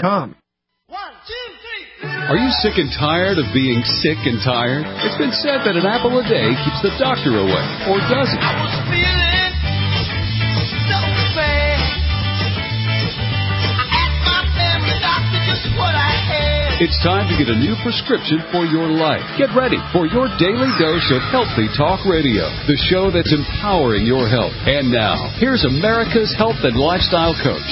HealthyTalkRadio.com. Are you sick and tired of being sick and tired? It's been said that an apple a day keeps the doctor away, or does it? I was feeling so bad. I asked my family doctor just what I had. It's time to get a new prescription for your life. Get ready for your daily dose of Healthy Talk Radio, the show that's empowering your health. And now, here's America's health and lifestyle coach.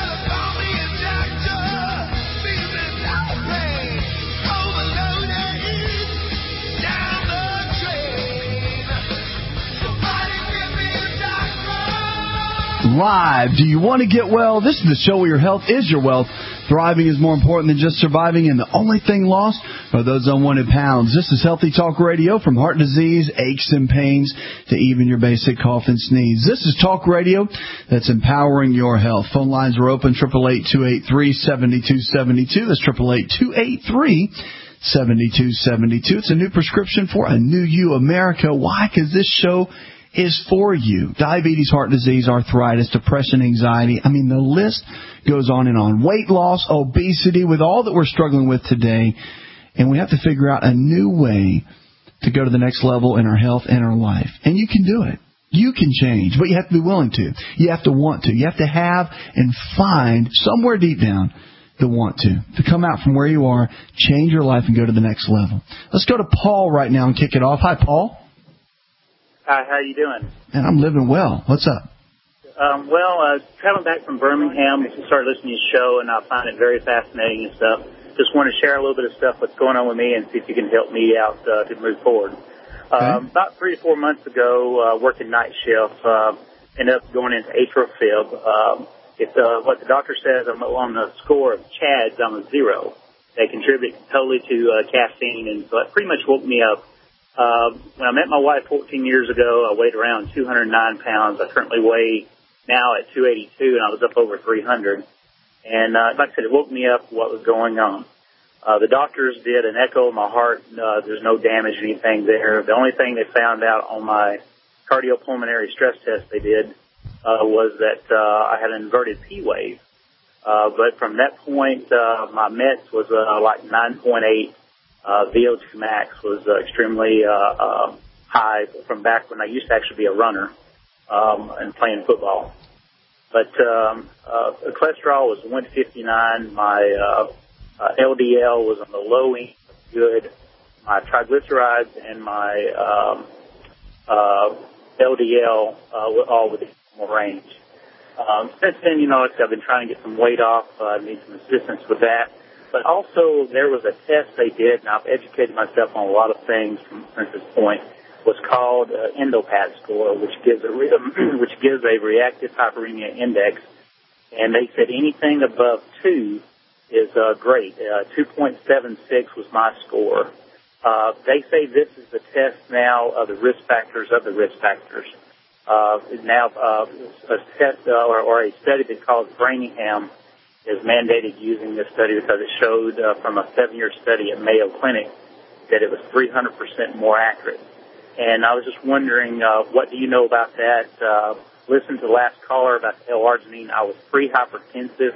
Live. Do you want to get well? This is the show where your health is your wealth. Thriving is more important than just surviving, and the only thing lost are those unwanted pounds. This is Healthy Talk Radio, from heart disease, aches and pains, to even your basic cough and sneeze. This is talk radio that's empowering your health. Phone lines are open, 888-283-7272. That's 888-283-7272. It's a new prescription for a new you, America. Why? Because this show is for you. Diabetes, heart disease, arthritis, depression, anxiety. I mean, the list goes on and on. Weight loss, obesity, with all that we're struggling with today. And we have to figure out a new way to go to the next level in our health and our life. And you can do it. You can change, but you have to be willing to. You have to want to. You have to have and find somewhere deep down the want to come out from where you are, change your life, and go to the next level. Let's go to Paul right now and kick it off. Hi, Paul. Hi, how you doing? And I'm living well. What's up? Traveling back from Birmingham, started listening to your show, and I find it very fascinating and stuff. Just want to share a little bit of stuff that's going on with me and see if you can help me out to move forward. Okay. About 3 to 4 months ago, working night shift, ended up going into atrial fib. It's what the doctor says. I'm on the score of CHADS. I'm a 0. They contribute totally to caffeine, and so it pretty much woke me up. When I met my wife 14 years ago, I weighed around 209 pounds. I currently weigh now at 282, and I was up over 300. And like I said, it woke me up what was going on. The doctors did an echo of my heart. There's no damage or anything there. The only thing they found out on my cardiopulmonary stress test they did was that I had an inverted P wave. But from that point, my METs was like 9.8. VO2 max was extremely high from back when I used to actually be a runner and playing football. But the cholesterol was 159. My LDL was on the low end, good. My triglycerides and my LDL were all within normal range. Since then, I've been trying to get some weight off. I need some assistance with that. But also, there was a test they did, and I've educated myself on a lot of things since this point. Was called EndoPAT score, which gives a reactive hyperemia index, and they said anything above 2 is great. 2.76 was my score. They say this is the test now of the risk factors of the risk factors. Now a test or a study that's called Framingham is mandated using this study because it showed from a 7-year study at Mayo Clinic that it was 300% more accurate. And I was just wondering, what do you know about that? Listened to the last caller about L-arginine. I was pre-hypertensive.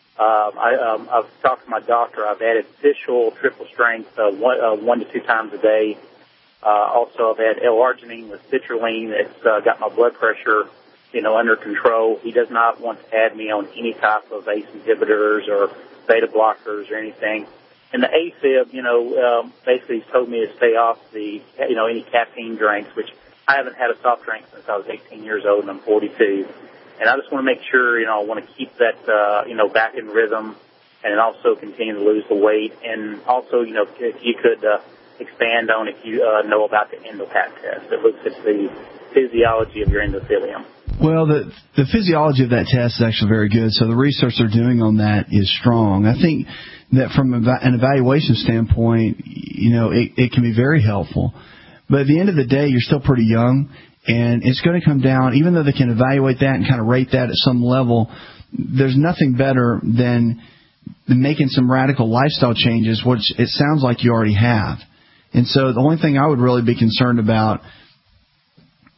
I've talked to my doctor. I've added fish oil, triple strength, 1 to 2 times a day. Also, I've had L-arginine with citrulline. It's got my blood pressure under control. He does not want to add me on any type of ACE inhibitors or beta blockers or anything. And the AFib, basically he's told me to stay off the, any caffeine drinks, which I haven't had a soft drink since I was 18 years old and I'm 42. And I just want to make sure, I want to keep that, back in rhythm and also continue to lose the weight. And also, if you could expand on if you know about the EndoPAT test that looks at the physiology of your endothelium. Well, the physiology of that test is actually very good, so the research they're doing on that is strong. I think that from an evaluation standpoint, it can be very helpful. But at the end of the day, you're still pretty young, and it's going to come down, even though they can evaluate that and kind of rate that at some level, there's nothing better than making some radical lifestyle changes, which it sounds like you already have. And so the only thing I would really be concerned about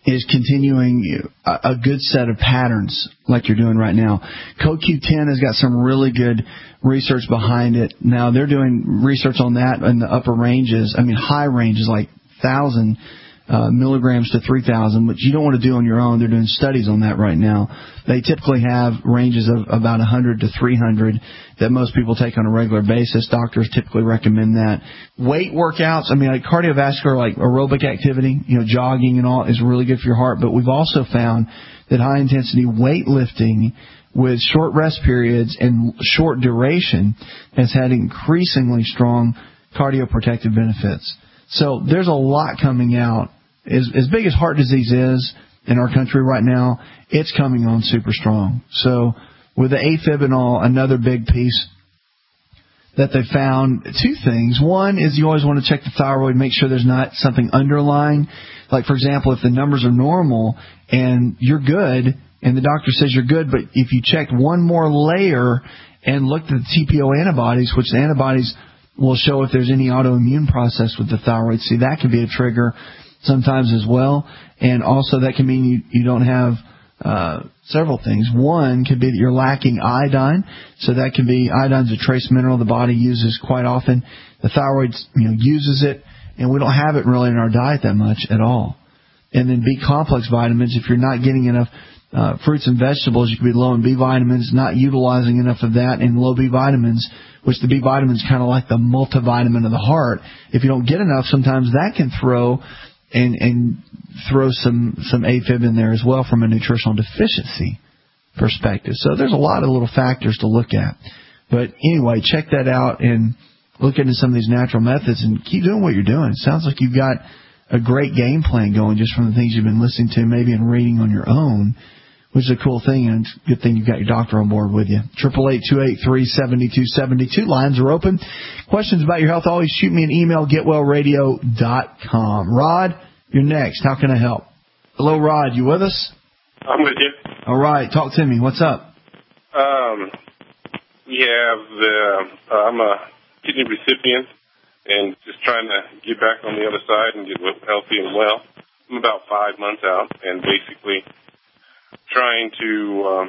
is continuing a good set of patterns like you're doing right now. CoQ10 has got some really good research behind it. Now, they're doing research on that in the upper ranges. I mean, high ranges like 1,000 milligrams to 3,000, which you don't want to do on your own. They're doing studies on that right now. They typically have ranges of about 100 to 300 that most people take on a regular basis. Doctors typically recommend that. Weight workouts, I mean, like cardiovascular, like aerobic activity, jogging and all is really good for your heart. But we've also found that high-intensity weightlifting with short rest periods and short duration has had increasingly strong cardioprotective benefits. So there's a lot coming out. As big as heart disease is in our country right now, it's coming on super strong. So with the AFib and all, another big piece that they found, two things. One is you always want to check the thyroid, make sure there's not something underlying. Like, for example, if the numbers are normal and you're good and the doctor says you're good, but if you checked one more layer and looked at the TPO antibodies, which the antibodies will show if there's any autoimmune process with the thyroid. See, that can be a trigger sometimes as well. And also that can mean you don't have several things. One could be that you're lacking iodine. So that can be, iodine's a trace mineral the body uses quite often. The thyroid uses it, and we don't have it really in our diet that much at all. And then B-complex vitamins, if you're not getting enough fruits and vegetables, you could be low in B vitamins, not utilizing enough of that, and low B vitamins, which the B vitamin is kind of like the multivitamin of the heart. If you don't get enough, sometimes that can throw some AFib in there as well from a nutritional deficiency perspective. So there's a lot of little factors to look at. But anyway, check that out and look into some of these natural methods and keep doing what you're doing. It sounds like you've got a great game plan going just from the things you've been listening to, maybe and reading on your own, which is a cool thing, and it's a good thing you've got your doctor on board with you. 888-283-7272. Lines are open. Questions about your health, always shoot me an email, getwellradio.com. Rod, you're next. How can I help? Hello, Rod. You with us? I'm with you. All right. Talk to me. What's up? I'm a kidney recipient and just trying to get back on the other side and get healthy and well. I'm about 5 months out and basically trying to,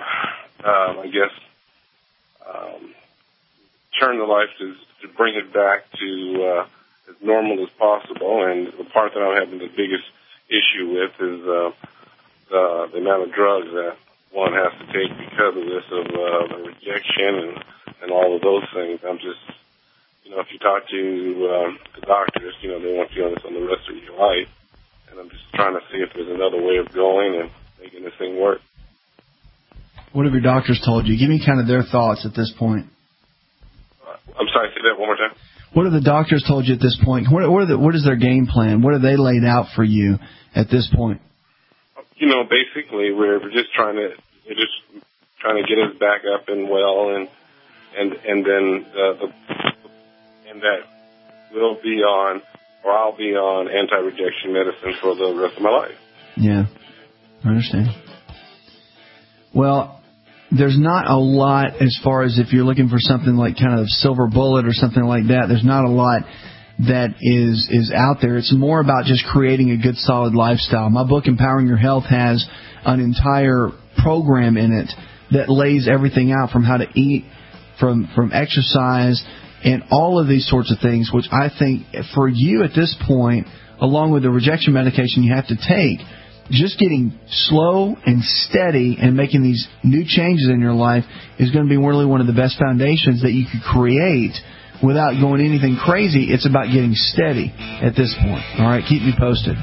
turn the life to bring it back to as normal as possible. And the part that I'm having the biggest issue with is the amount of drugs that one has to take because of this, of the rejection and all of those things. I'm just, if you talk to the doctors, they want you on this on the rest of your life. And I'm just trying to see if there's another way of going and making this thing work. What have your doctors told you? Give me kind of their thoughts at this point. I'm sorry, say that one more time. What have the doctors told you at this point? What is their game plan? What have they laid out for you at this point? Basically, we're just trying to get us back up and well, and then that we'll be on, or I'll be on anti-rejection medicine for the rest of my life. Yeah, I understand. Well, there's not a lot as far as if you're looking for something like kind of silver bullet or something like that. There's not a lot that is out there. It's more about just creating a good, solid lifestyle. My book, Empowering Your Health, has an entire program in it that lays everything out from how to eat, from exercise, and all of these sorts of things, which I think for you at this point, along with the rejection medication you have to take, just getting slow and steady and making these new changes in your life is going to be really one of the best foundations that you could create without going anything crazy. It's about getting steady at this point. All right, keep me posted.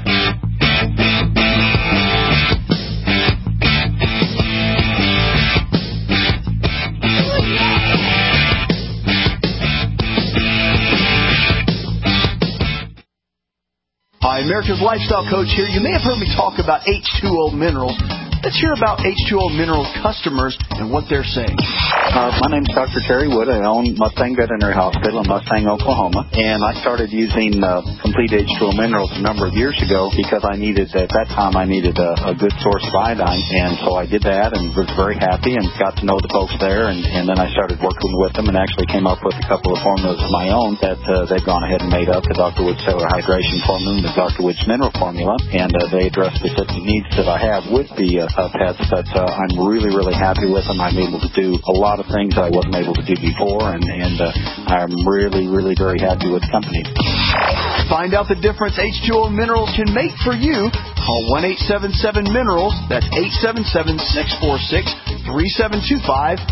Hi, America's Lifestyle Coach here. You may have heard me talk about H2O minerals Let's hear about H2O Minerals customers and what they're saying. My name's Dr. Terry Wood. I own Mustang Veterinary Hospital in Mustang, Oklahoma. And I started using Complete H2O Minerals a number of years ago because at that time I needed a good source of iodine. And so I did that and was very happy and got to know the folks there. And then I started working with them and actually came up with a couple of formulas of my own that they've gone ahead and made up, the Dr. Wood Cellular Hydration Formula and the Dr. Wood's Mineral Formula. And they address specific needs that I have with the pets, but I'm really, really happy with them. I'm able to do a lot of things I wasn't able to do before, and I'm really, really very happy with the company. Find out the difference H2O Minerals can make for you. Call 1-877-MINERALS. That's 877-646-3725,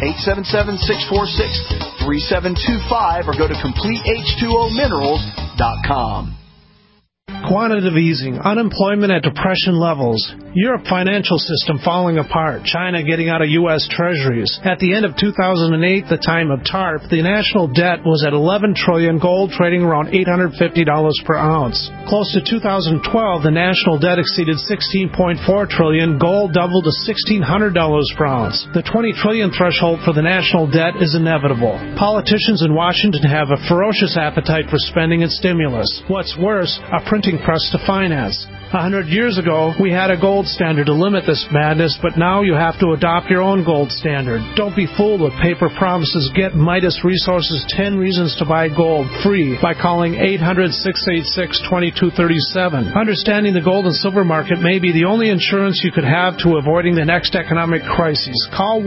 877-646-3725, or go to CompleteH2OMinerals.com. Quantitative easing, unemployment at depression levels, Europe financial system falling apart, China getting out of U.S. treasuries. At the end of 2008, the time of TARP, the national debt was at $11 trillion, gold trading around $850 per ounce. Close to 2012, the national debt exceeded $16.4 trillion, gold doubled to $1,600 per ounce. The $20 trillion threshold for the national debt is inevitable. Politicians in Washington have a ferocious appetite for spending and stimulus. What's worse, a printing press to finance. 100 years ago, we had a gold standard to limit this madness, but now you have to adopt your own gold standard. Don't be fooled with paper promises. Get Midas Resources 10 Reasons to Buy Gold free by calling 800-686-2237. Understanding the gold and silver market may be the only insurance you could have to avoiding the next economic crisis. Call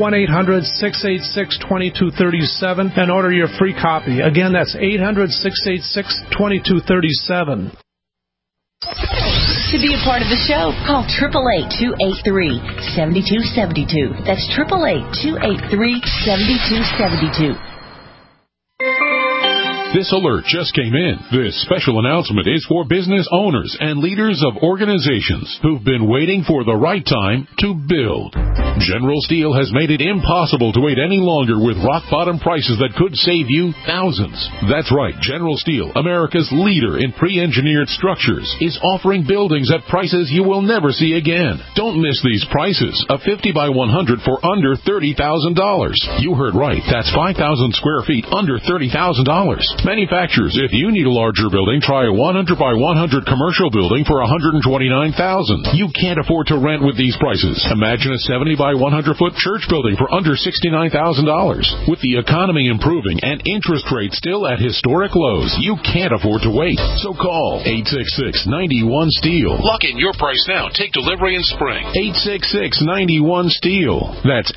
1-800-686-2237 and order your free copy. Again, that's 800-686-2237. To be a part of the show, call 888-283-7272. That's 888-283-7272. This alert just came in. This special announcement is for business owners and leaders of organizations who've been waiting for the right time to build. General Steel has made it impossible to wait any longer with rock-bottom prices that could save you thousands. That's right. General Steel, America's leader in pre-engineered structures, is offering buildings at prices you will never see again. Don't miss these prices. A 50 by 100 for under $30,000. You heard right. That's 5,000 square feet under $30,000. Manufacturers, if you need a larger building, try a 100 by 100 commercial building for $129,000. You can't afford to rent with these prices. Imagine a 70 by 100 foot church building for under $69,000. With the economy improving and interest rates still at historic lows, you can't afford to wait. So call 866-91-STEEL. Lock in your price now. Take delivery in spring. 866-91-STEEL. That's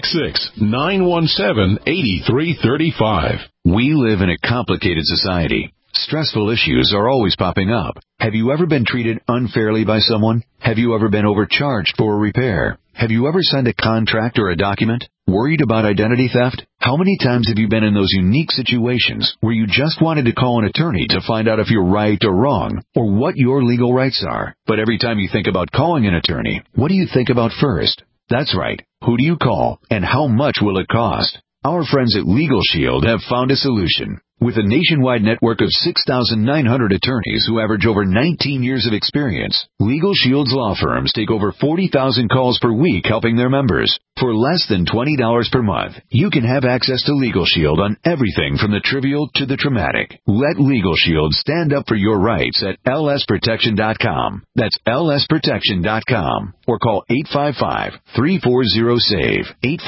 866-917-8335. We live in a complicated society. Stressful issues are always popping up. Have you ever been treated unfairly by someone? Have you ever been overcharged for a repair? Have you ever signed a contract or a document? Worried about identity theft? How many times have you been in those unique situations where you just wanted to call an attorney to find out if you're right or wrong, or what your legal rights are? But every time you think about calling an attorney, what do you think about first? That's right. Who do you call, and how much will it cost? Our friends at Legal Shield have found a solution. With a nationwide network of 6,900 attorneys who average over 19 years of experience, Legal Shield's law firms take over 40,000 calls per week helping their members. For less than $20 per month, you can have access to Legal Shield on everything from the trivial to the traumatic. Let Legal Shield stand up for your rights at lsprotection.com. That's lsprotection.com. Or call 855-340-SAVE,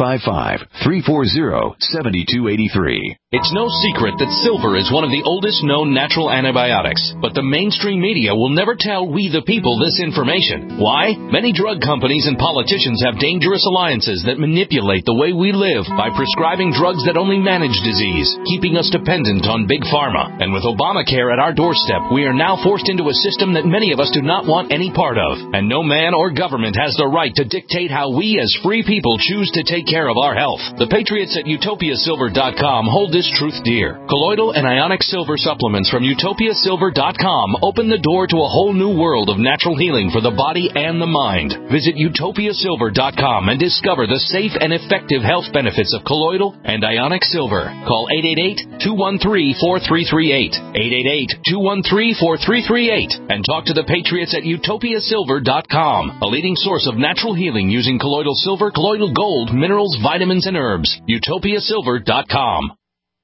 855-340-7283. It's no secret that silver is one of the oldest known natural antibiotics, but the mainstream media will never tell we the people this information. Why? Many drug companies and politicians have dangerous alliances that manipulate the way we live by prescribing drugs that only manage disease, keeping us dependent on big pharma. And with Obamacare at our doorstep, we are now forced into a system that many of us do not want any part of. And no man or government has the right to dictate how we as free people choose to take care of our health. The patriots at utopiasilver.com hold this truth dear. Colloidal and ionic silver supplements from utopiasilver.com open the door to a whole new world of natural healing for the body and the mind. Visit utopiasilver.com and discover the safe and effective health benefits of colloidal and ionic silver. Call 888-213-4338, 888-213-4338, and talk to the Patriots at utopiasilver.com, a leading source of natural healing using colloidal silver, colloidal gold, minerals, vitamins, and herbs. utopiasilver.com.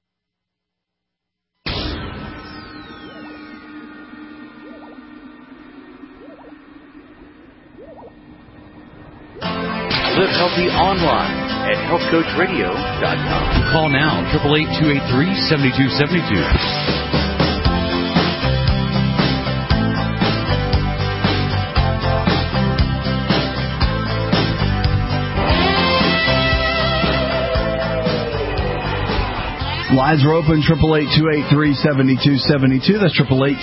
Live healthy online at healthcoachradio.com. Call now, 888-283-7272. Lines are open, 888-283-7272. That's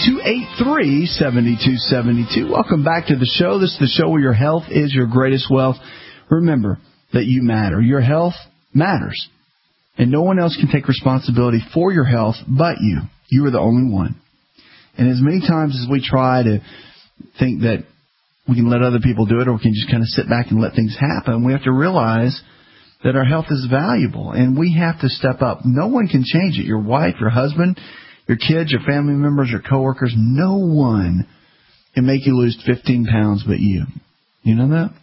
888-283-7272. Welcome back to the show. This is the show where your health is your greatest wealth. Remember that you matter. Your health matters. And no one else can take responsibility for your health but you. You are the only one. And as many times as we try to think that we can let other people do it, or we can just kind of sit back and let things happen, we have to realize that our health is valuable, and we have to step up. No one can change it. Your wife, your husband, your kids, your family members, your coworkers, no one can make you lose 15 pounds but you. You know that?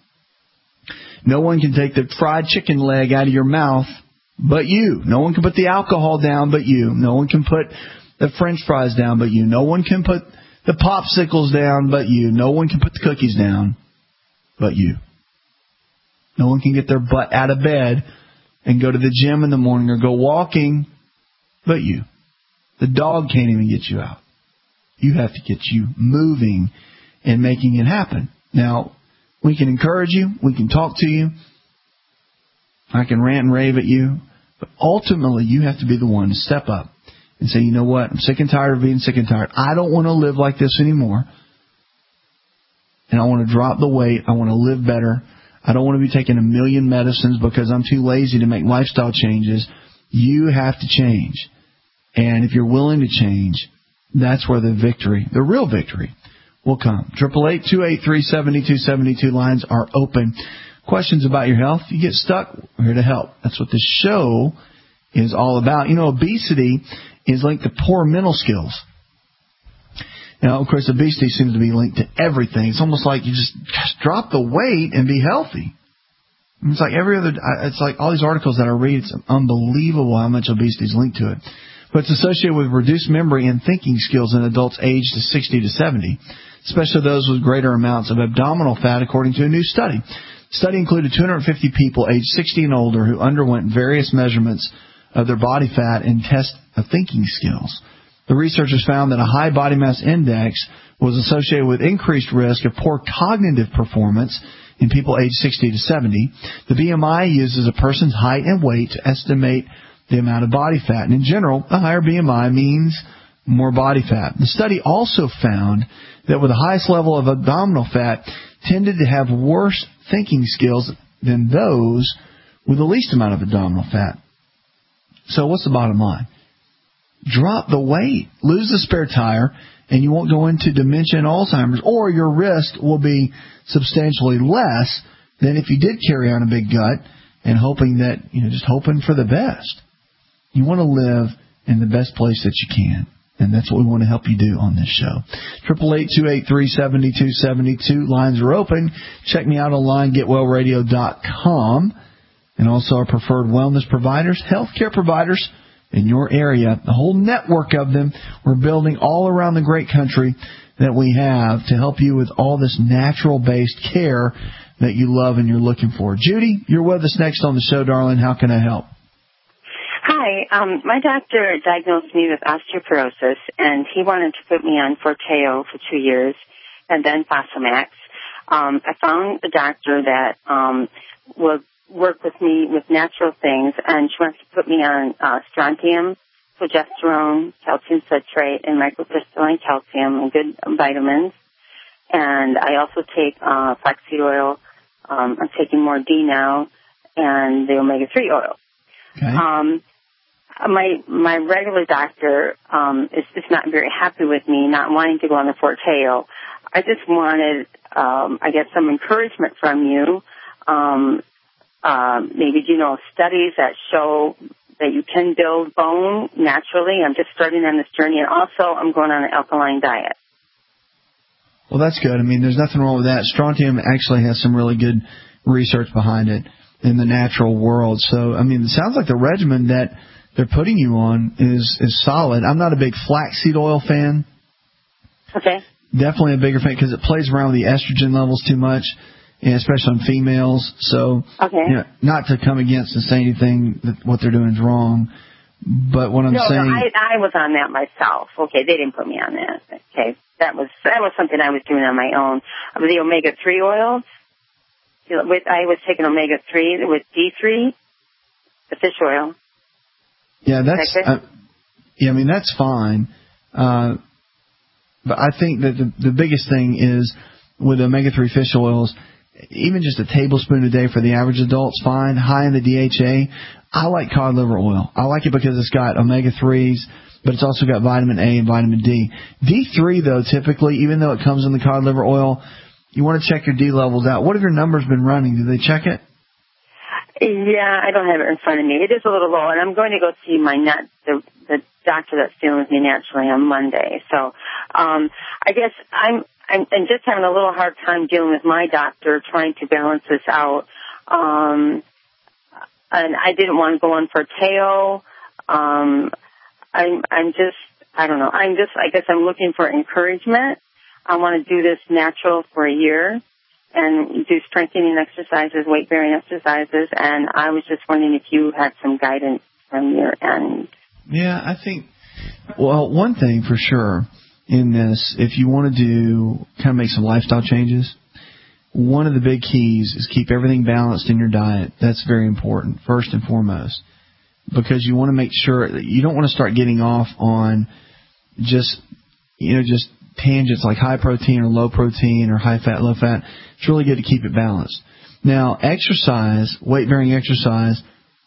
No one can take the fried chicken leg out of your mouth but you. No one can put the alcohol down but you. No one can put the French fries down but you. No one can put the popsicles down but you. No one can put the cookies down but you. No one can get their butt out of bed and go to the gym in the morning or go walking but you. The dog can't even get you out. You have to get you moving and making it happen. Now, we can encourage you. We can talk to you. I can rant and rave at you. But ultimately, you have to be the one to step up and say, you know what? I'm sick and tired of being sick and tired. I don't want to live like this anymore. And I want to drop the weight. I want to live better. I don't want to be taking a million medicines because I'm too lazy to make lifestyle changes. You have to change. And if you're willing to change, that's where the victory, the real victory, will come. 888-283-7272 lines are open. Questions about your health? You get stuck, we're here to help. That's what this show is all about. You know, obesity is linked to poor mental skills. Now, of course, obesity seems to be linked to everything. It's almost like you just drop the weight and be healthy. It's like it's like all these articles that I read, it's unbelievable how much obesity is linked to it. But it's associated with reduced memory and thinking skills in adults aged 60 to 70, especially those with greater amounts of abdominal fat, according to a new study. The study included 250 people aged 60 and older who underwent various measurements of their body fat and tests of thinking skills. The researchers found that a high body mass index was associated with increased risk of poor cognitive performance in people aged 60 to 70. The BMI uses a person's height and weight to estimate the amount of body fat. And in general, a higher BMI means more body fat. The study also found that with the highest level of abdominal fat tended to have worse thinking skills than those with the least amount of abdominal fat. So what's the bottom line? Drop the weight, lose the spare tire, and you won't go into dementia and Alzheimer's, or your risk will be substantially less than if you did carry on a big gut and hoping that, just hoping for the best. You want to live in the best place that you can, and that's what we want to help you do on this show. 888-283-7272. Lines are open. Check me out online, getwellradio.com, and also our preferred wellness providers, healthcare providers in your area, the whole network of them we're building all around the great country that we have to help you with all this natural-based care that you love and you're looking for. Judy, you're with us next on the show, darling. How can I help? Hi. My doctor diagnosed me with osteoporosis, and he wanted to put me on Forteo for 2 years and then Fosamax. I found a doctor that will work with me with natural things, and she wants to put me on strontium, progesterone, calcium citrate, and microcrystalline calcium, and good vitamins. And I also take flaxseed oil. I'm taking more D now, and the omega-3 oil. Okay. My regular doctor is not very happy with me not wanting to go on the Forteo. I just wanted, some encouragement from you. maybe do you know studies that show that you can build bone naturally? I'm just starting on this journey, and also I'm going on an alkaline diet. Well, that's good. I mean, there's nothing wrong with that. Strontium actually has some really good research behind it in the natural world. So, I mean, it sounds like the regimen that they're putting you on is solid. I'm not a big flaxseed oil fan. Okay. Definitely a bigger fan because it plays around with the estrogen levels too much, and especially on females. So, not to come against and say anything that what they're doing is wrong, but what I'm saying... No, I was on that myself. Okay, they didn't put me on that. Okay, that was something I was doing on my own. The omega-3 oils, I was taking omega-3 with D3, the fish oil. Yeah, that's... I mean, that's fine. But I think that the biggest thing is with omega-3 fish oils, even just a tablespoon a day for the average adult's fine. High in the DHA. I like cod liver oil. I like it because it's got omega-3s, but it's also got vitamin A and vitamin D. D3, though, typically, even though it comes in the cod liver oil, you want to check your D levels out. What have your numbers been running? Do they check it? Yeah, I don't have it in front of me. It is a little low, and I'm going to go see the doctor that's dealing with me naturally on Monday. So I guess I'm just having a little hard time dealing with my doctor trying to balance this out. And I didn't want to go on for Teo. I guess I'm looking for encouragement. I want to do this natural for a year and do strengthening exercises, weight-bearing exercises, and I was just wondering if you had some guidance from your end. Yeah, I think, well, one thing for sure in this, if you want to do, kind of make some lifestyle changes, one of the big keys is keep everything balanced in your diet. That's very important, first and foremost, because you want to make sure that you don't want to start getting off on just tangents like high protein or low protein or high fat, low fat. It's really good to keep it balanced. Now, exercise, weight-bearing exercise,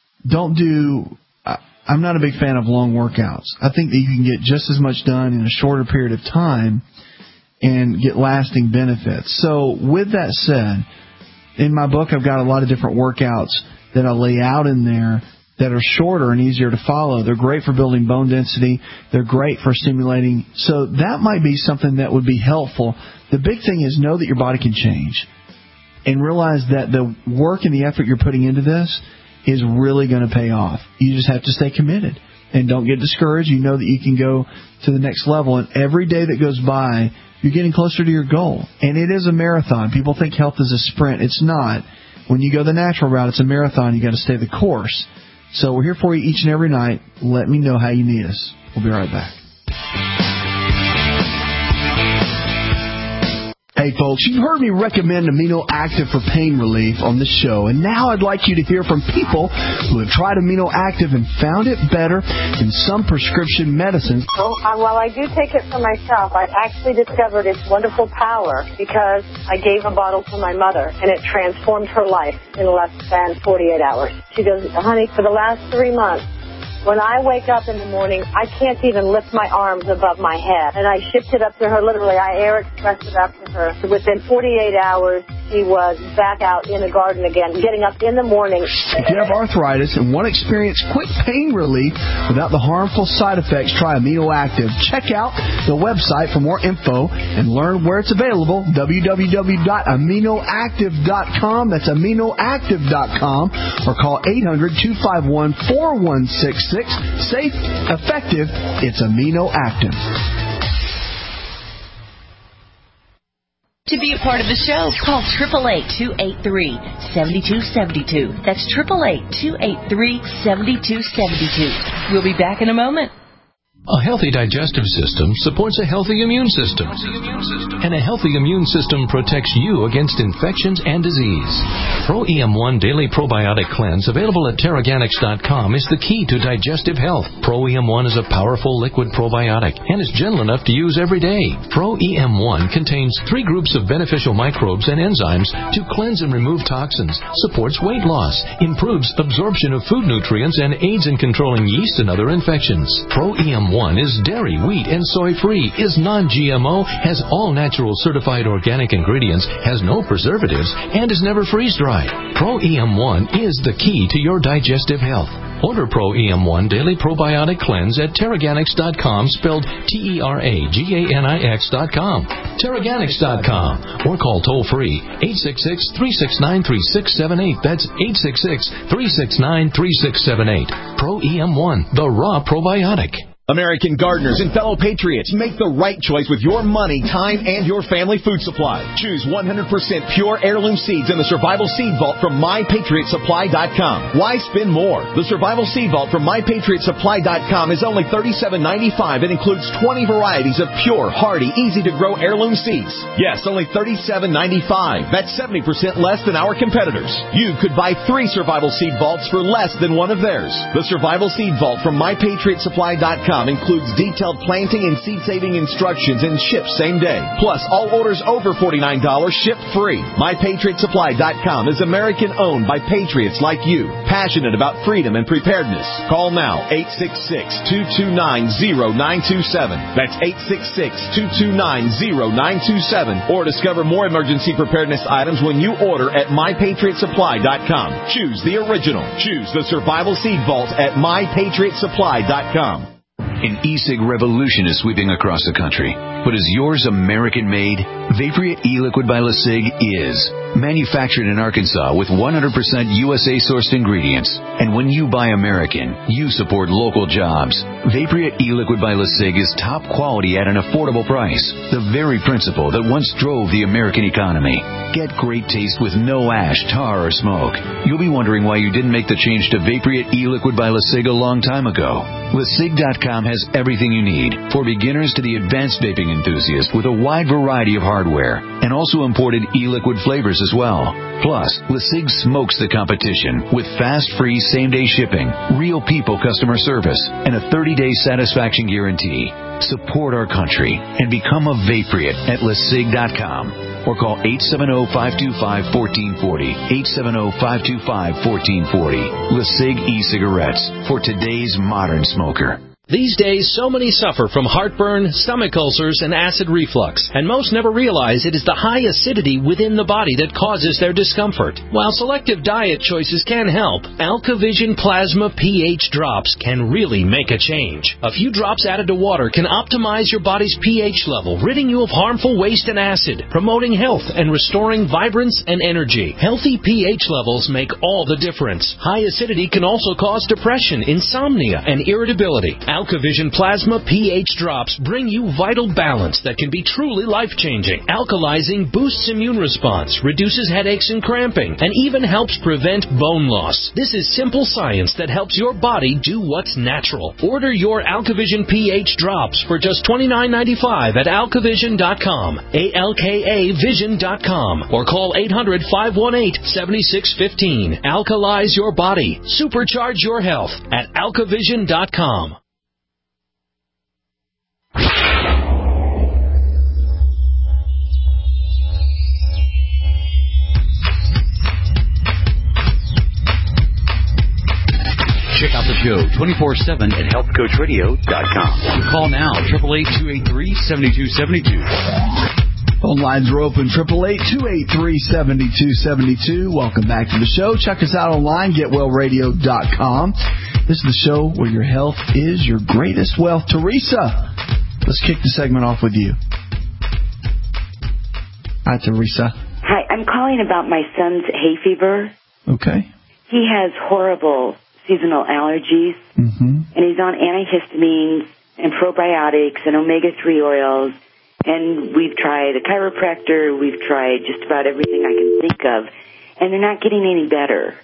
I'm not a big fan of long workouts. I think that you can get just as much done in a shorter period of time and get lasting benefits. So with that said, in my book, I've got a lot of different workouts that I lay out in there that are shorter and easier to follow. They're great for building bone density. They're great for stimulating. So that might be something that would be helpful. The big thing is know that your body can change and realize that the work and the effort you're putting into this is really going to pay off. You just have to stay committed and don't get discouraged. You know that you can go to the next level, and every day that goes by, you're getting closer to your goal. And it is a marathon. People think health is a sprint. It's not. When you go the natural route, it's a marathon. You got to stay the course. So we're here for you each and every night. Let me know how you need us. We'll be right back. Hey folks, you've heard me recommend Amino Active for pain relief on the show, and now I'd like you to hear from people who have tried Amino Active and found it better than some prescription medicines. While I do take it for myself, I actually discovered its wonderful power because I gave a bottle to my mother, and it transformed her life in less than 48 hours. She goes, honey, for the last 3 months, when I wake up in the morning, I can't even lift my arms above my head. And I shipped it up to her, literally. I air expressed it up to her. So within 48 hours, she was back out in the garden again, getting up in the morning. If you have arthritis and want to experience quick pain relief without the harmful side effects, try Amino Active. Check out the website for more info and learn where it's available, www.aminoactive.com. That's aminoactive.com, or call 800-251-4166. Safe, effective, it's Amino Active. To be a part of the show, call 888-283-7272. That's 888-283-7272. We'll be back in a moment. A healthy digestive system supports a healthy immune system. And a healthy immune system protects you against infections and disease. Pro EM1 Daily Probiotic Cleanse, available at Teraganix.com, is the key to digestive health. Pro EM1 is a powerful liquid probiotic and is gentle enough to use every day. Pro EM1 contains 3 groups of beneficial microbes and enzymes to cleanse and remove toxins, supports weight loss, improves absorption of food nutrients, and aids in controlling yeast and other infections. Pro EM1 EM1 is dairy, wheat, and soy-free, is non-GMO, has all natural certified organic ingredients, has no preservatives, and is never freeze-dried. Pro EM1 is the key to your digestive health. Order Pro EM1 Daily Probiotic Cleanse at Teraganix.com, spelled Teraganix.com. Teraganix.com. Or call toll-free 866-369-3678. That's 866-369-3678. Pro EM1, the raw probiotic. American gardeners and fellow patriots, make the right choice with your money, time, and your family food supply. Choose 100% pure heirloom seeds in the Survival Seed Vault from MyPatriotSupply.com. Why spend more? The Survival Seed Vault from MyPatriotSupply.com is only $37.95 and includes 20 varieties of pure, hardy, easy-to-grow heirloom seeds. Yes, only $37.95. That's 70% less than our competitors. You could buy 3 Survival Seed Vaults for less than one of theirs. The Survival Seed Vault from MyPatriotSupply.com includes detailed planting and seed-saving instructions and ships same day. Plus, all orders over $49 ship free. MyPatriotSupply.com is American-owned by patriots like you, passionate about freedom and preparedness. Call now, 866-229-0927. That's 866-229-0927. Or discover more emergency preparedness items when you order at MyPatriotSupply.com. Choose the original. Choose the Survival Seed Vault at MyPatriotSupply.com. An e-cig revolution is sweeping across the country. But is yours American-made? Vaporeat e-liquid by LeSig is. Manufactured in Arkansas with 100% USA-sourced ingredients. And when you buy American, you support local jobs. Vaporeat e-liquid by LeSig is top quality at an affordable price. The very principle that once drove the American economy. Get great taste with no ash, tar, or smoke. You'll be wondering why you didn't make the change to Vaporeat e-liquid by LeSig a long time ago. LeSig.com has everything you need, for beginners to the advanced vaping enthusiast, with a wide variety of hardware, and also imported e-liquid flavors as well. Plus, LeSig smokes the competition with fast, free, same-day shipping, real people customer service, and a 30-day satisfaction guarantee. Support our country and become a Vaporeat at LeSig.com. Or call 870-525-1440. 870-525-1440. LeSig e-cigarettes for today's modern smoker. These days, so many suffer from heartburn, stomach ulcers, and acid reflux, and most never realize it is the high acidity within the body that causes their discomfort. While selective diet choices can help, AlkaVision Plasma pH drops can really make a change. A few drops added to water can optimize your body's pH level, ridding you of harmful waste and acid, promoting health and restoring vibrance and energy. Healthy pH levels make all the difference. High acidity can also cause depression, insomnia, and irritability. AlkaVision Plasma pH drops bring you vital balance that can be truly life-changing. Alkalizing boosts immune response, reduces headaches and cramping, and even helps prevent bone loss. This is simple science that helps your body do what's natural. Order your AlkaVision pH drops for just $29.95 at AlkaVision.com, ALKAVision.com, or call 800-518-7615. Alkalize your body. Supercharge your health at AlkaVision.com. Check out the show 24/7 at healthcoachradio.com. Call now, 888-283-7272. Phone lines are open, 888-283-7272. Welcome back to the show. Check us out online, getwellradio.com. This is the show where your health is your greatest wealth. Teresa, let's kick the segment off with you. Hi, Teresa. Hi, I'm calling about my son's hay fever. Okay. He has horrible seasonal allergies, and he's on antihistamines and probiotics and omega-3 oils, and we've tried a chiropractor, we've tried just about everything I can think of, and they're not getting any better.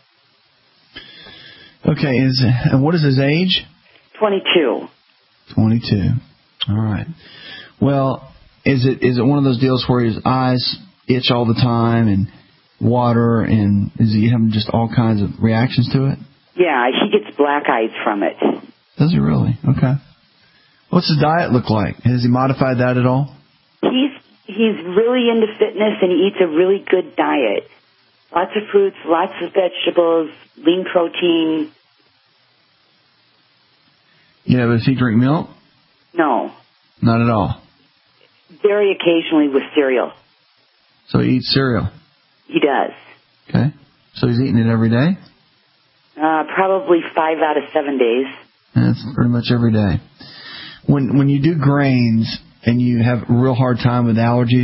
Okay, and what is his age? 22. 22. All right. Well, is it one of those deals where his eyes itch all the time and water, and is he having just all kinds of reactions to it? Yeah, he gets black eyes from it. Does he really? Okay. What's his diet look like? Has he modified that at all? He's really into fitness, and he eats a really good diet. Lots of fruits, lots of vegetables, lean protein. Yeah, but does he drink milk? No. Not at all? Very occasionally with cereal. So he eats cereal? He does. Okay. So he's eating it every day? Probably 5 out of 7 days. That's pretty much every day. When you do grains and you have a real hard time with allergies,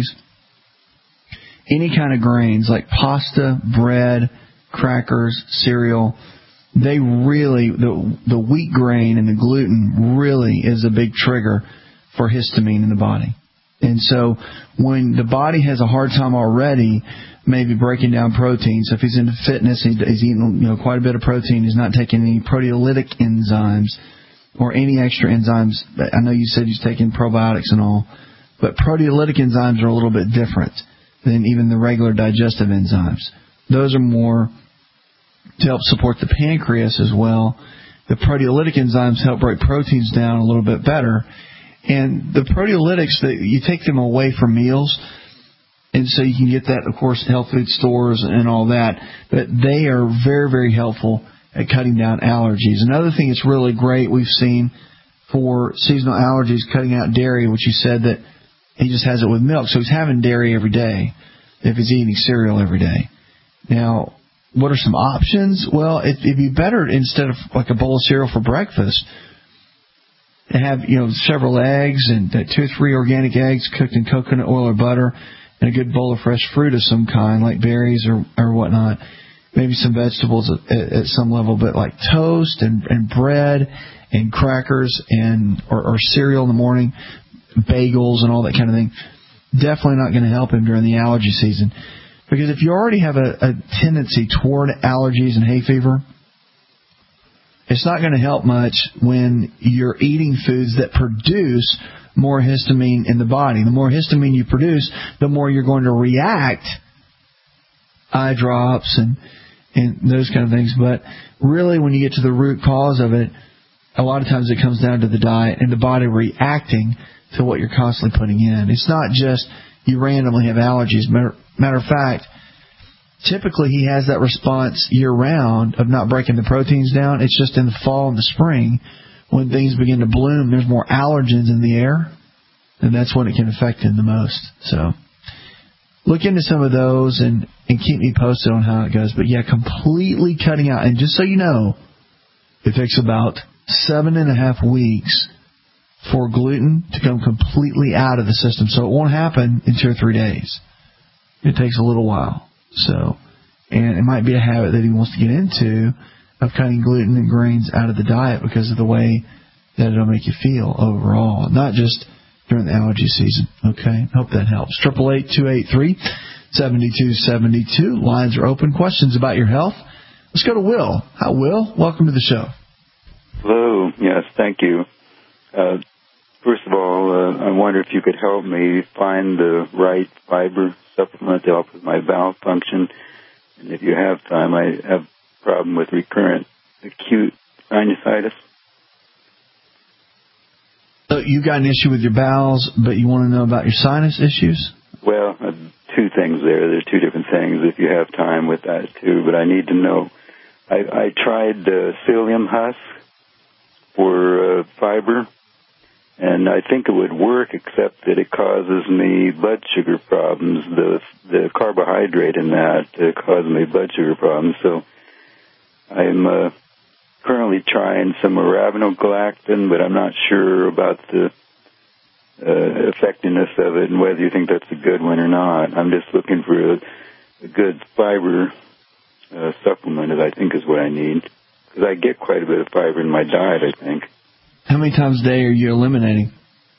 any kind of grains like pasta, bread, crackers, cereal, they really, the wheat grain and the gluten really is a big trigger for histamine in the body. And so when the body has a hard time already maybe breaking down protein, so if he's into fitness, he's eating quite a bit of protein, he's not taking any proteolytic enzymes or any extra enzymes. I know you said he's taking probiotics and all, but proteolytic enzymes are a little bit different than even the regular digestive enzymes. Those are more to help support the pancreas as well. The proteolytic enzymes help break proteins down a little bit better. And the proteolytics, you take them away from meals, and so you can get that, of course, health food stores and all that. But they are very, very helpful at cutting down allergies. Another thing that's really great we've seen for seasonal allergies, cutting out dairy, which you said that he just has it with milk. So he's having dairy every day if he's eating cereal every day. Now, what are some options? Well, it'd be better instead of like a bowl of cereal for breakfast to have, several eggs and 2 or 3 organic eggs cooked in coconut oil or butter and a good bowl of fresh fruit of some kind, like berries or whatnot. Maybe some vegetables at some level, but like toast and bread and crackers or cereal in the morning, bagels and all that kind of thing. Definitely not going to help him during the allergy season. Because if you already have a tendency toward allergies and hay fever, it's not going to help much when you're eating foods that produce more histamine in the body. The more histamine you produce, the more you're going to react, eye drops and those kind of things. But really, when you get to the root cause of it, a lot of times it comes down to the diet and the body reacting to what you're constantly putting in. It's not just you randomly have allergies. Matter of fact, typically he has that response year-round of not breaking the proteins down. It's just in the fall and the spring when things begin to bloom, there's more allergens in the air, and that's when it can affect him the most. So look into some of those and keep me posted on how it goes. But, yeah, completely cutting out. And just so you know, it takes about 7.5 weeks for gluten to come completely out of the system. So it won't happen in 2 or 3 days. It takes a little while. So, and it might be a habit that he wants to get into of cutting gluten and grains out of the diet because of the way that it'll make you feel overall, not just during the allergy season. Okay, hope that helps. 888-283-7272. Lines are open. Questions about your health? Let's go to Will. Hi, Will. Welcome to the show. Hello. Yes, thank you. First of all, I wonder if you could help me find the right fiber supplement to help with my bowel function. And if you have time, I have a problem with recurrent acute sinusitis. So you got an issue with your bowels, but you want to know about your sinus issues? Well, 2 things there. There's 2 different things if you have time with that too. But I need to know. I tried psyllium husk for fiber. And I think it would work, except that it causes me blood sugar problems. The carbohydrate in that causes me blood sugar problems. So I'm currently trying some arabinogalactin, but I'm not sure about the effectiveness of it and whether you think that's a good one or not. I'm just looking for a good fiber supplement, that I think is what I need. Because I get quite a bit of fiber in my diet, I think. How many times a day are you eliminating?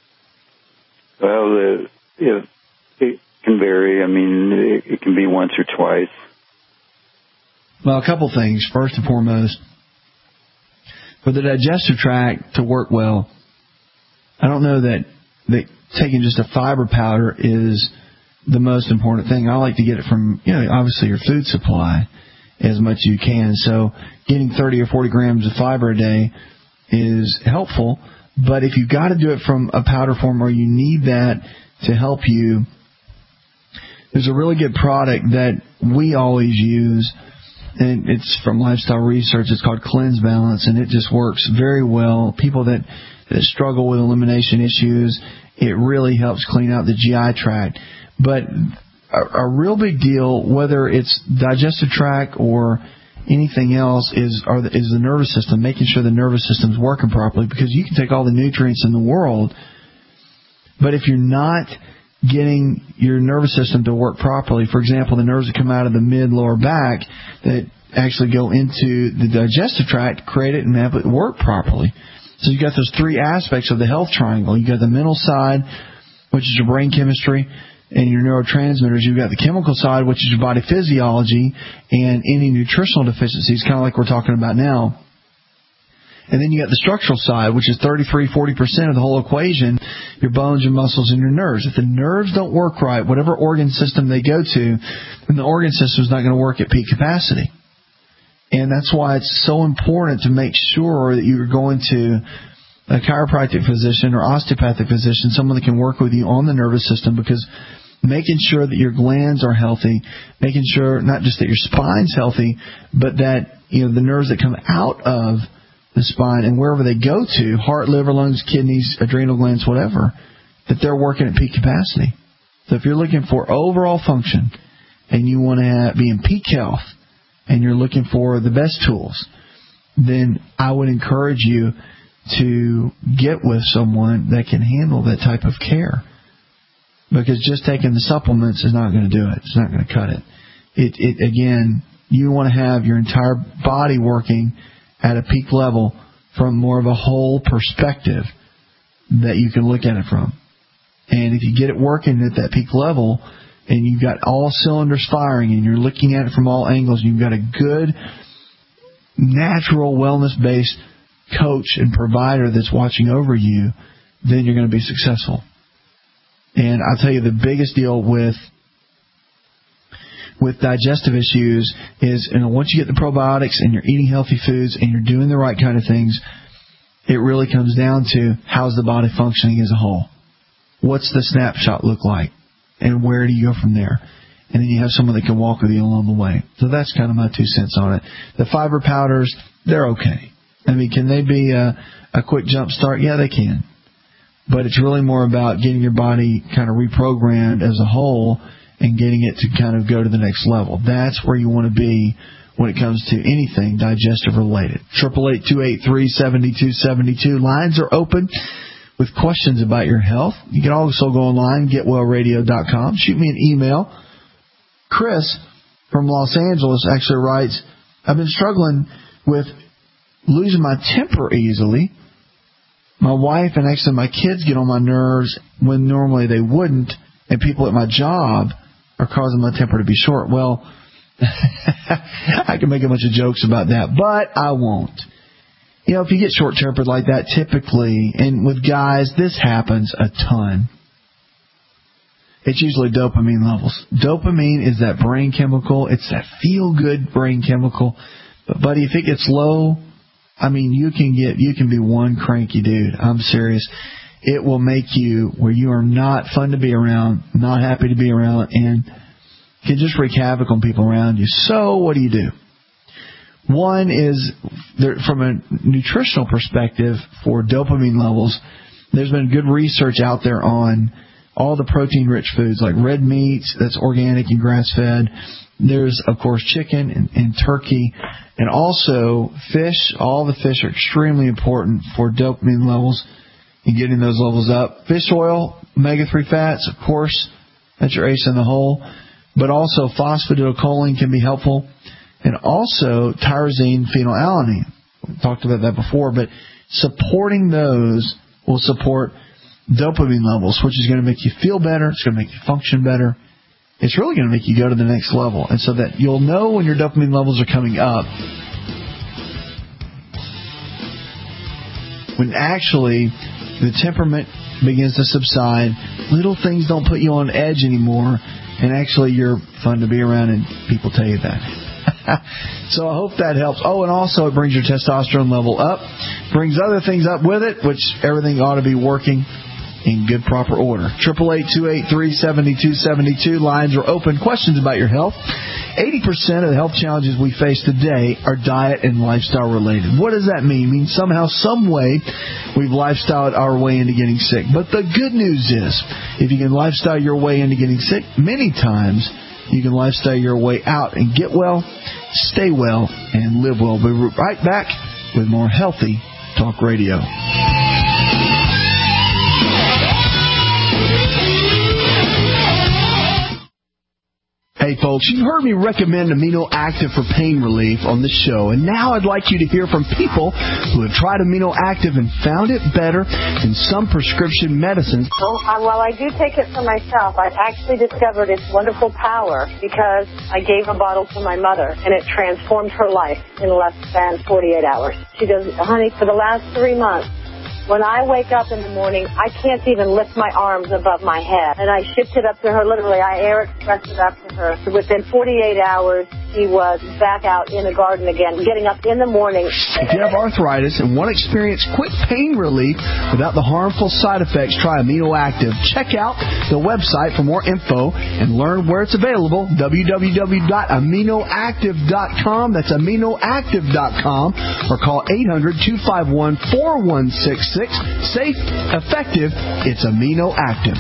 Well, it can vary. I mean, it can be once or twice. Well, a couple things. First and foremost, for the digestive tract to work well, I don't know that taking just a fiber powder is the most important thing. I like to get it from, obviously your food supply as much as you can. So getting 30 or 40 grams of fiber a day is helpful, but if you've got to do it from a powder form or you need that to help you, there's a really good product that we always use, and it's from Lifestyle Research. It's called Cleanse Balance, and it just works very well. People that that struggle with elimination issues. It really helps clean out the GI tract. But a real big deal, whether it's digestive tract or anything else, is the nervous system, making sure the nervous system is working properly, because you can take all the nutrients in the world, but if you're not getting your nervous system to work properly, for example, the nerves that come out of the mid-lower back that actually go into the digestive tract, create it and have it work properly. So you've got those three aspects of the health triangle. You've got the mental side, which is your brain chemistry and your neurotransmitters. You've got the chemical side, which is your body physiology and any nutritional deficiencies, kind of like we're talking about now. And then you got the structural side, which is 33-40% of the whole equation, your bones, your muscles, and your nerves. If the nerves don't work right, whatever organ system they go to, then the organ system is not going to work at peak capacity. And that's why it's so important to make sure that you're going to a chiropractic physician or osteopathic physician, someone that can work with you on the nervous system, because making sure that your glands are healthy, making sure not just that your spine's healthy, but that the nerves that come out of the spine and wherever they go to, heart, liver, lungs, kidneys, adrenal glands, whatever, that they're working at peak capacity. So if you're looking for overall function and you want to be in peak health and you're looking for the best tools, then I would encourage you to get with someone that can handle that type of care. Because just taking the supplements is not going to do it. It's not going to cut it. Again, you want to have your entire body working at a peak level from more of a whole perspective that you can look at it from. And if you get it working at that peak level and you've got all cylinders firing and you're looking at it from all angles, you've got a good, natural, wellness-based coach and provider that's watching over you, then you're going to be successful. And I'll tell you, the biggest deal with digestive issues is, once you get the probiotics and you're eating healthy foods and you're doing the right kind of things, it really comes down to how's the body functioning as a whole. What's the snapshot look like? And where do you go from there? And then you have someone that can walk with you along the way. So that's kind of my 2 cents on it. The fiber powders, they're okay. I mean, can they be a quick jump start? Yeah, they can. But it's really more about getting your body kind of reprogrammed as a whole and getting it to kind of go to the next level. That's where you want to be when it comes to anything digestive related. 888-283-7272. Lines are open with questions about your health. You can also go online, getwellradio.com. Shoot me an email. Chris from Los Angeles actually writes, I've been struggling with losing my temper easily. My wife and actually my kids get on my nerves when normally they wouldn't, and people at my job are causing my temper to be short. Well, I can make a bunch of jokes about that, but I won't. If you get short-tempered like that, typically, and with guys, this happens a ton. It's usually dopamine levels. Dopamine is that brain chemical. It's that feel-good brain chemical. But, buddy, if it gets low, I mean, you can be one cranky dude. I'm serious. It will make you where you are not fun to be around, not happy to be around, and can just wreak havoc on people around you. So what do you do? One is, from a nutritional perspective for dopamine levels, there's been good research out there on all the protein-rich foods like red meats, that's organic and grass-fed. There's, of course, chicken and turkey, and also fish. All the fish are extremely important for dopamine levels and getting those levels up. Fish oil, omega-3 fats, of course, that's your ace in the hole. But also phosphatidylcholine can be helpful. And also tyrosine phenylalanine. We talked about that before, but supporting those will support dopamine levels, which is going to make you feel better. It's going to make you function better. It's really going to make you go to the next level. And so that you'll know when your dopamine levels are coming up, when actually the temperament begins to subside, little things don't put you on edge anymore, and actually you're fun to be around, and people tell you that. So I hope that helps. Oh, and also it brings your testosterone level up, brings other things up with it, which everything ought to be working in good, proper order. 888-283-7272. Lines are open. Questions about your health. 80% of the health challenges we face today are diet and lifestyle related. What does that mean? It means somehow, some way, we've lifestyled our way into getting sick. But the good news is, if you can lifestyle your way into getting sick, many times you can lifestyle your way out and get well, stay well, and live well. We'll be right back with more Healthy Talk Radio. Hey folks, you've heard me recommend Amino Active for pain relief on the show, and now I'd like you to hear from people who have tried Amino Active and found it better than some prescription medicines. While I do take it for myself, I've actually discovered its wonderful power because I gave a bottle to my mother, and it transformed her life in less than 48 hours. She goes, honey, for the last 3 months, when I wake up in the morning, I can't even lift my arms above my head. And I shipped it up to her, literally. I air expressed it up to her. Within 48 hours, she was back out in the garden again, getting up in the morning. If you have arthritis and want to experience quick pain relief without the harmful side effects, try Amino Active. Check out the website for more info and learn where it's available, www.aminoactive.com. That's aminoactive.com, or call 800-251-4166. Safe, effective, it's Amino Active.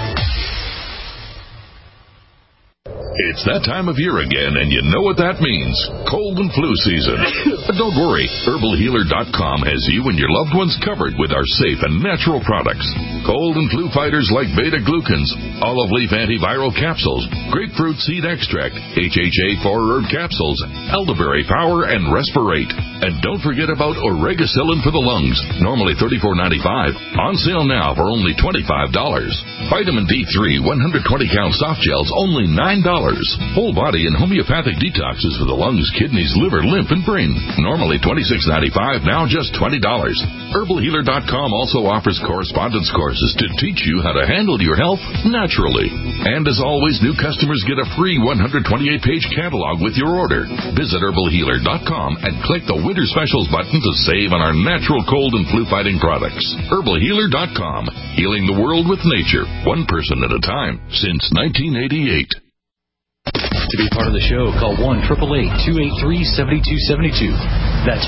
It's that time of year again, and you know what that means. Cold and flu season. But don't worry. HerbalHealer.com has you and your loved ones covered with our safe and natural products. Cold and flu fighters like beta-glucans, olive leaf antiviral capsules, grapefruit seed extract, HHA 4-herb capsules, elderberry power, and respirate. And don't forget about Oregacillin for the lungs, normally $34.95. On sale now for only $25. Vitamin D3 120-count soft gels, only $9. Whole body and homeopathic detoxes for the lungs, kidneys, liver, lymph, and brain. Normally $26.95, now just $20. HerbalHealer.com also offers correspondence courses to teach you how to handle your health naturally. And as always, new customers get a free 128-page catalog with your order. Visit HerbalHealer.com and click the Winter Specials button to save on our natural cold and flu-fighting products. HerbalHealer.com, healing the world with nature, one person at a time, since 1988. To be part of the show, call 1-888-283-7272. That's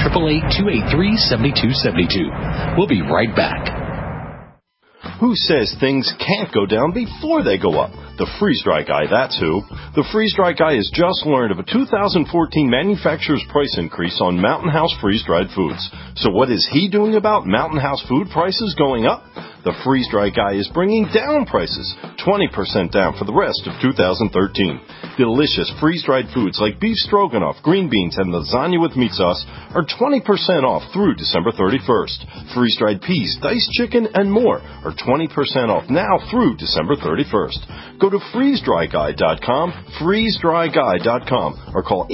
1-888-283-7272. We'll be right back. Who says things can't go down before they go up? The Freeze-Dry Guy, that's who. The Freeze-Dry Guy has just learned of a 2014 manufacturer's price increase on Mountain House freeze-dried foods. So what is he doing about Mountain House food prices going up? The Freeze-Dry Guy is bringing down prices, 20% down for the rest of 2013. Delicious freeze-dried foods like beef stroganoff, green beans, and lasagna with meat sauce are 20% off through December 31st. Freeze-dried peas, diced chicken, and more are 20% off now through December 31st. Go to freezedryguy.com, freezedryguy.com, or call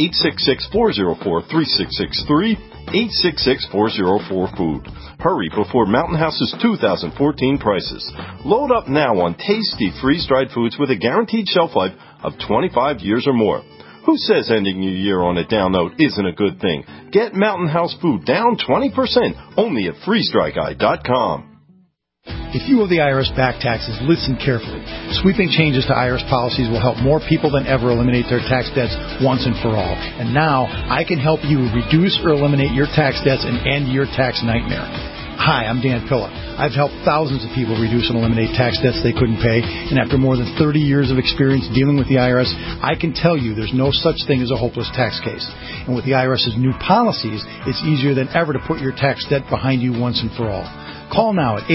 866-404-3663, 866-404-FOOD. Hurry before Mountain House's 2014 prices. Load up now on tasty freeze-dried foods with a guaranteed shelf life of 25 years or more. Who says ending your year on a down note isn't a good thing? Get Mountain House food down 20% only at freezedryguy.com. If you owe the IRS back taxes, listen carefully. Sweeping changes to IRS policies will help more people than ever eliminate their tax debts once and for all. And now, I can help you reduce or eliminate your tax debts and end your tax nightmare. Hi, I'm Dan Pilla. I've helped thousands of people reduce and eliminate tax debts they couldn't pay, and after more than 30 years of experience dealing with the IRS, I can tell you there's no such thing as a hopeless tax case. And with the IRS's new policies, it's easier than ever to put your tax debt behind you once and for all. Call now at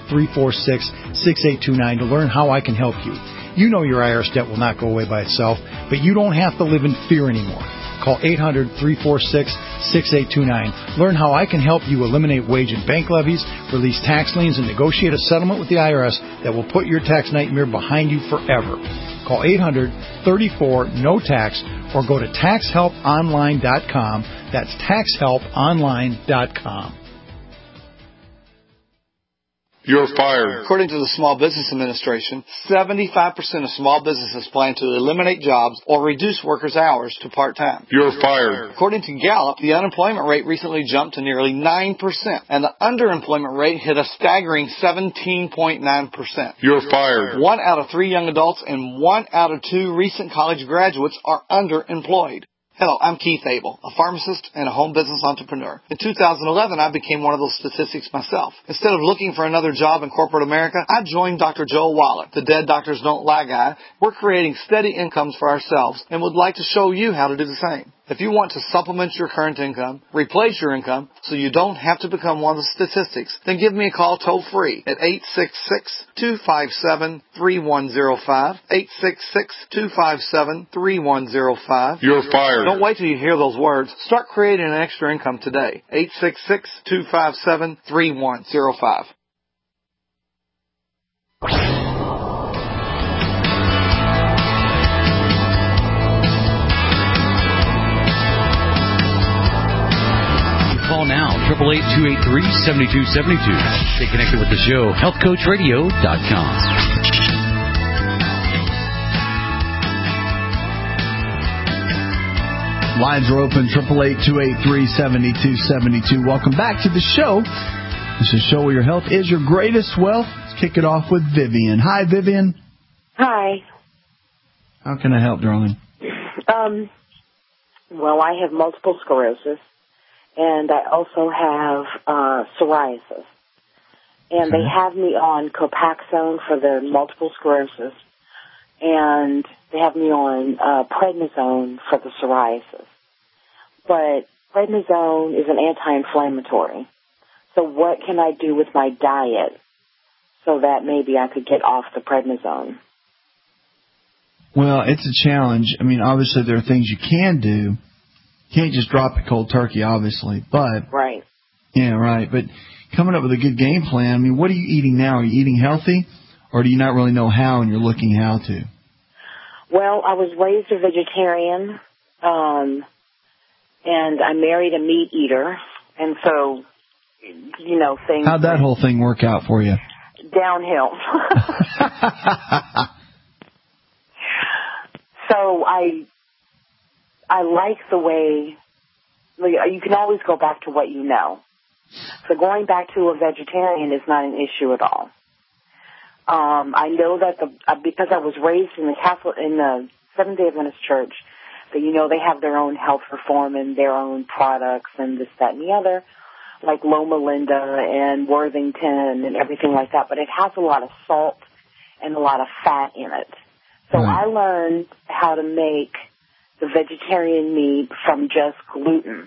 800-346-6829 to learn how I can help you. You know your IRS debt will not go away by itself, but you don't have to live in fear anymore. Call 800-346-6829. Learn how I can help you eliminate wage and bank levies, release tax liens, and negotiate a settlement with the IRS that will put your tax nightmare behind you forever. Call 800-34-NO-TAX or go to taxhelponline.com. That's taxhelponline.com. You're fired. According to the Small Business Administration, 75% of small businesses plan to eliminate jobs or reduce workers' hours to part-time. You're fired. According to Gallup, the unemployment rate recently jumped to nearly 9%, and the underemployment rate hit a staggering 17.9%. You're fired. 1 out of 3 young adults and 1 out of 2 recent college graduates are underemployed. Hello, I'm Keith Abel, a pharmacist and a home business entrepreneur. In 2011, I became one of those statistics myself. Instead of looking for another job in corporate America, I joined Dr. Joel Wallach, the Dead Doctors Don't Lie guy. We're creating steady incomes for ourselves and would like to show you how to do the same. If you want to supplement your current income, replace your income, so you don't have to become one of the statistics, then give me a call toll-free at 866-257-3105, 866-257-3105. You're fired. Don't wait till you hear those words. Start creating an extra income today. 866-257-3105. Call now, 888-283-7272. Stay connected with the show, healthcoachradio.com. Lines are open, 888-283-7272. Welcome back to the show. This is a show where your health is your greatest wealth. Let's kick it off with Vivian. Hi, Vivian. Hi. How can I help, darling? Well, I have multiple sclerosis, and I also have psoriasis. And they have me on Copaxone for the multiple sclerosis, and they have me on prednisone for the psoriasis. But prednisone is an anti-inflammatory. So what can I do with my diet so that maybe I could get off the prednisone? Well, it's a challenge. I mean, obviously there are things you can do. You can't just drop it cold turkey, obviously. But right. Yeah, right. But coming up with a good game plan, I mean, what are you eating now? Are you eating healthy, or do you not really know how and you're looking how to? Well, I was raised a vegetarian, and I married a meat eater, and so, you know, things... How'd that whole thing work out for you? Downhill. So I like the way... You can always go back to what you know. So going back to a vegetarian is not an issue at all. I know that because I was raised in the Seventh-day Adventist Church, that they have their own health reform and their own products and this, that, and the other, like Loma Linda and Worthington and everything like that. But it has a lot of salt and a lot of fat in it. So I learned how to make the vegetarian meat from just gluten.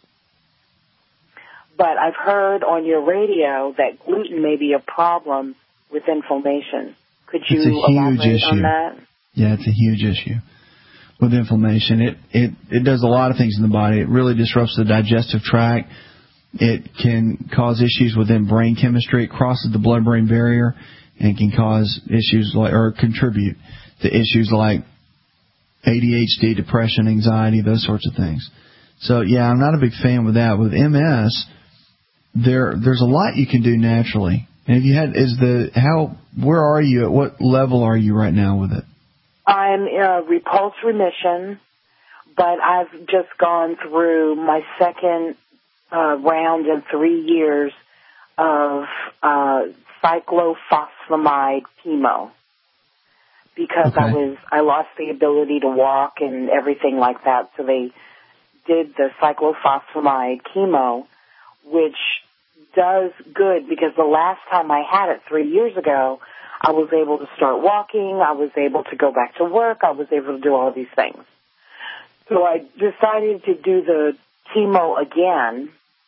But I've heard on your radio that gluten may be a problem with inflammation. Could you elaborate on that? Yeah, it's a huge issue with inflammation. It does a lot of things in the body. It really disrupts the digestive tract. It can cause issues within brain chemistry. It crosses the blood-brain barrier and can cause issues or contribute to issues like ADHD, depression, anxiety, those sorts of things. So, yeah, I'm not a big fan with that. With MS, there's a lot you can do naturally. And if you had, where are you? At what level are you right now with it? I'm in repulse remission, but I've just gone through my second round in 3 years of cyclophosphamide chemo because I lost the ability to walk and everything like that. So they did the cyclophosphamide chemo, which does good because the last time I had it 3 years ago, I was able to start walking, I was able to go back to work, I was able to do all these things. So I decided to do the chemo again,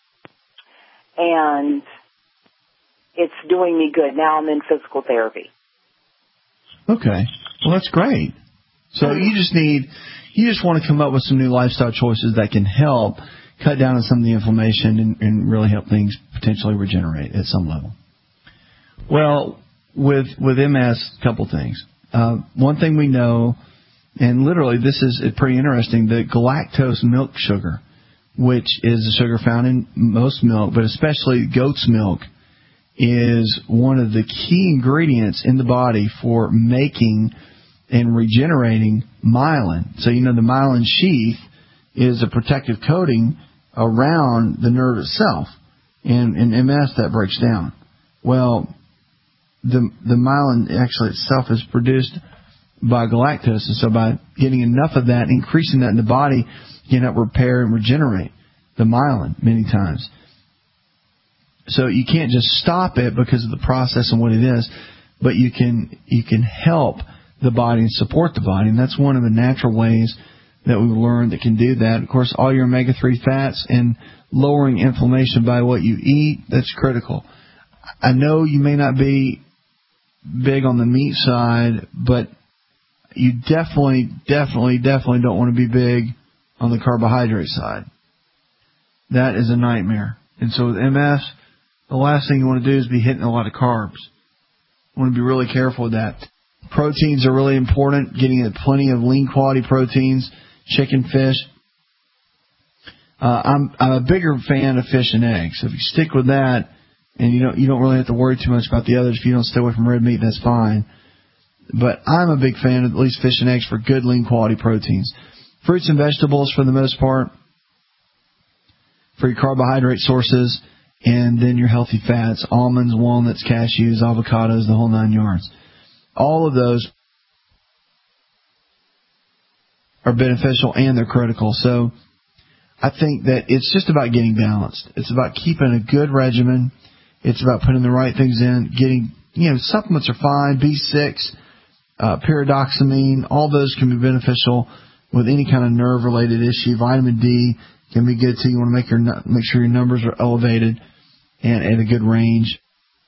and it's doing me good. Now I'm in physical therapy. Okay. Well, that's great. So you just want to come up with some new lifestyle choices that can help cut down on some of the inflammation and really help things potentially regenerate at some level. Well, with MS, a couple things. One thing we know, and literally this is pretty interesting, the galactose milk sugar, which is a sugar found in most milk, but especially goat's milk, is one of the key ingredients in the body for making and regenerating myelin. So, the myelin sheath is a protective coating around the nerve itself. And in MS, that breaks down. Well, the myelin actually itself is produced by galactose. And so by getting enough of that, increasing that in the body, you can help repair and regenerate the myelin many times. So you can't just stop it because of the process and what it is, but you can help the body and support the body. And that's one of the natural ways that we've learned that can do that. Of course, all your omega-3 fats and lowering inflammation by what you eat, that's critical. I know you may not be big on the meat side, but you definitely don't want to be big on the carbohydrate side. That is a nightmare. And so with MS, the last thing you want to do is be hitting a lot of carbs. You want to be really careful with that. Proteins are really important, getting plenty of lean quality proteins, chicken, fish. I'm a bigger fan of fish and eggs. So if you stick with that, and you don't really have to worry too much about the others. If you don't stay away from red meat, that's fine. But I'm a big fan of at least fish and eggs for good lean quality proteins. Fruits and vegetables for the most part, for your carbohydrate sources, and then your healthy fats, almonds, walnuts, cashews, avocados, the whole 9 yards. All of those are beneficial and they're critical. So I think that it's just about getting balanced. It's about keeping a good regimen. It's about putting the right things in, getting, supplements are fine, B6, pyridoxamine, all those can be beneficial with any kind of nerve-related issue. Vitamin D can be good too. You want to make sure your numbers are elevated and at a good range.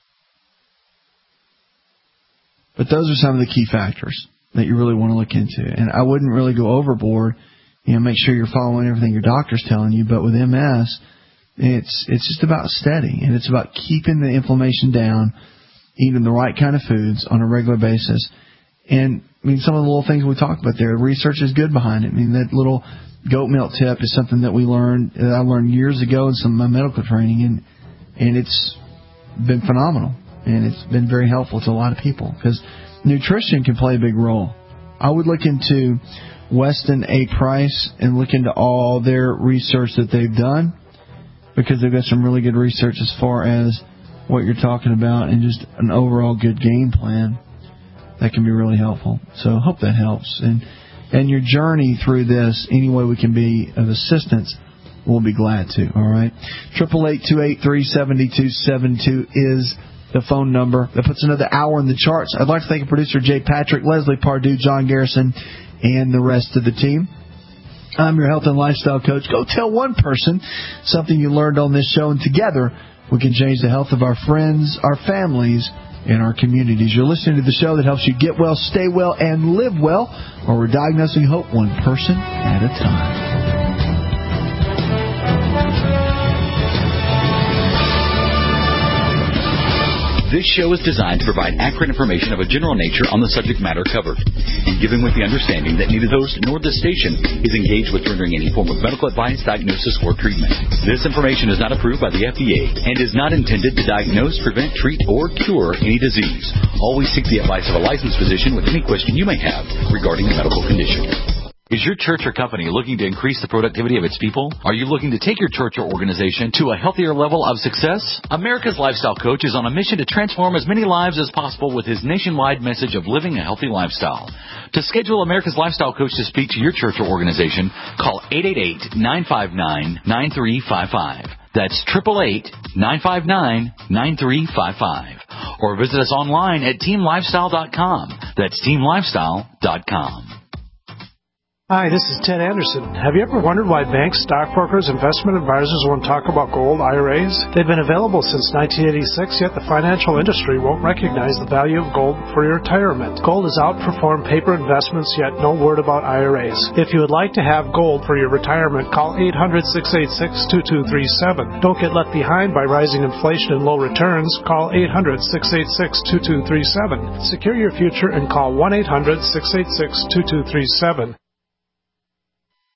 But those are some of the key factors that you really want to look into. And I wouldn't really go overboard. Make sure you're following everything your doctor's telling you. But with MS, it's just about steady, and it's about keeping the inflammation down, eating the right kind of foods on a regular basis. And some of the little things we talked about there, research is good behind it. That little goat milk tip is something that I learned years ago in some of my medical training, and it's been phenomenal, and it's been very helpful to a lot of people because nutrition can play a big role. I would look into Weston A. Price and look into all their research that they've done, because they've got some really good research as far as what you're talking about and just an overall good game plan that can be really helpful. So I hope that helps. And your journey through this, any way we can be of assistance, we'll be glad to. All right. 888-283-7272 is the phone number. That puts another hour in the charts. I'd like to thank producer Jay Patrick, Leslie Pardue, John Garrison, and the rest of the team. I'm your health and lifestyle coach. Go tell one person something you learned on this show, and together we can change the health of our friends, our families, and our communities. You're listening to the show that helps you get well, stay well, and live well, where we're diagnosing hope one person at a time. This show is designed to provide accurate information of a general nature on the subject matter covered, given with the understanding that neither the host nor the station is engaged with rendering any form of medical advice, diagnosis, or treatment. This information is not approved by the FDA and is not intended to diagnose, prevent, treat, or cure any disease. Always seek the advice of a licensed physician with any question you may have regarding a medical condition. Is your church or company looking to increase the productivity of its people? Are you looking to take your church or organization to a healthier level of success? America's Lifestyle Coach is on a mission to transform as many lives as possible with his nationwide message of living a healthy lifestyle. To schedule America's Lifestyle Coach to speak to your church or organization, call 888-959-9355. That's 888-959-9355. Or visit us online at teamlifestyle.com. That's teamlifestyle.com. Hi, this is Ted Anderson. Have you ever wondered why banks, stockbrokers, investment advisors won't talk about gold IRAs? They've been available since 1986, yet the financial industry won't recognize the value of gold for your retirement. Gold has outperformed paper investments, yet no word about IRAs. If you would like to have gold for your retirement, call 800-686-2237. Don't get left behind by rising inflation and low returns. Call 800-686-2237. Secure your future and call 1-800-686-2237.